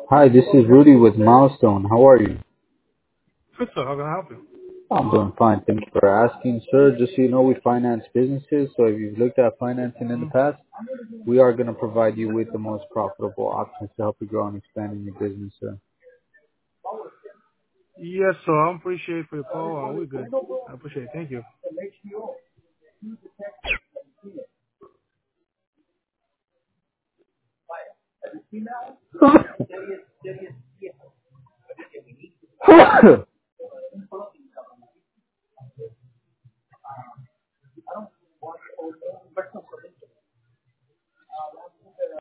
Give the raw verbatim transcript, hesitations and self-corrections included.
Hi, this is Rudy with Milestone. How are you? Good, sir. How can I help you? I'm doing fine. Thank you for asking, sir. Just so you know, we finance businesses. So if you've looked at financing in the Hmm. past, we are going to provide you with the most profitable options to help you grow and expand in your business, sir. Yes, sir. I appreciate for your call. Uh, we're good. I appreciate it. Thank you.